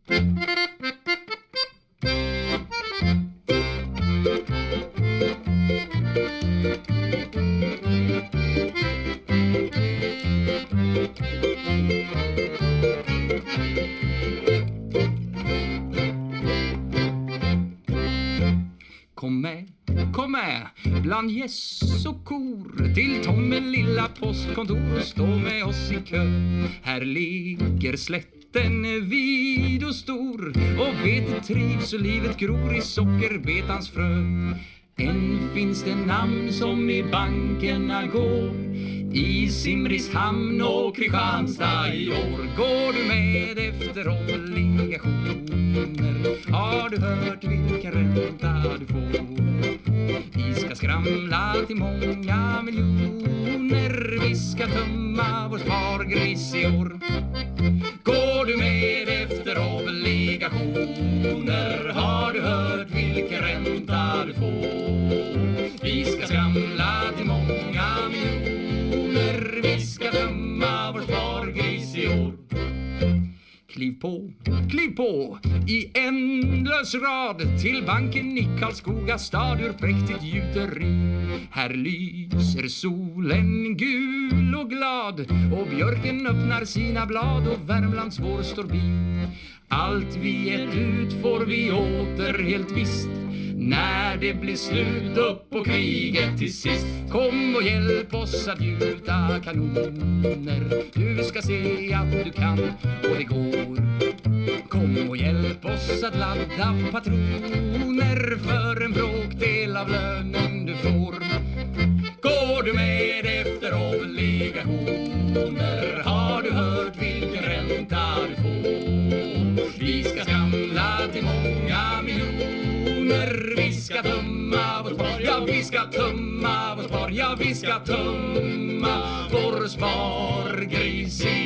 Kom med, bland gäss och kor till Tommy lilla postkontor och stå med oss i kö. Här ligger slätten vid och stor och vetet trivs och livet gror i sockerbetans frö. Än finns det namn som i bankerna går, i Simrishamn och Kristianstad i år. Går du med efter obligationer, har du hört vilken ränta du får? Vi ska skramla till många miljoner, vi ska tömma vår spargris i år. Går du med efter obligationer, har du hört vilken ränta du får? Vi ska skramla till många miljoner, vi ska tömma vår spargris i år. Kliv på i ändlös rad till banken i Karlskoga stad ur präktigt gjuteri. Här lyser solen gul och glad och björken öppnar sina blad och Värmlands vår står bi. Allt vi gett ut får vi åter helt visst när det blir slut upp på kriget till sist. Kom och hjälp oss att gjuta kanoner, du ska se att du kan och det går. Kom och hjälp oss att ladda patroner för en bråkdel av lönen du får. Går du med efter obligationer, har du hört vilken ränta du får? Vi ska skramla till många miljoner, vi ska tömma vår spar, ja vi ska tömma vår spar, ja vi ska tömma vår spargris i